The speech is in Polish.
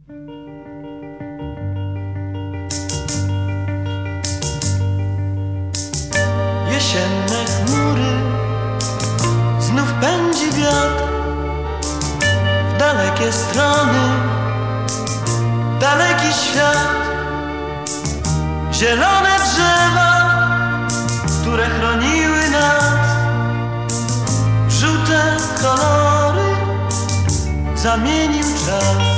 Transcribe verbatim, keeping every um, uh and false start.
Jesienne chmury, znów pędzi wiatr w dalekie strony, daleki świat. Zielone drzewa, które chroniły nas, w żółte kolory zamienił czas.